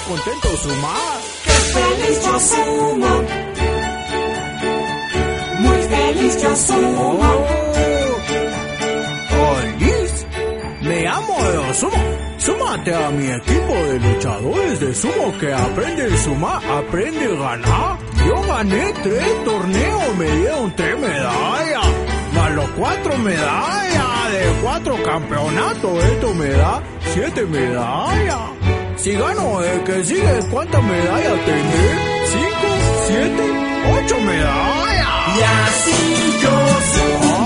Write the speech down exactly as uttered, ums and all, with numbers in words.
contento sumar. ¡Qué feliz yo sumo! Muy feliz yo sumo. Oh, Liz, me amo de sumo. Súmate a mi equipo de luchadores de sumo que aprende a sumar, aprende a ganar. Yo gané tres torneos, me dieron tres medallas. Más los cuatro medallas de cuatro campeonatos, esto me da siete medallas. Si gano el que sigue, ¿cuántas medallas tendré? Cinco, siete, ocho medallas. Y así yo sumo.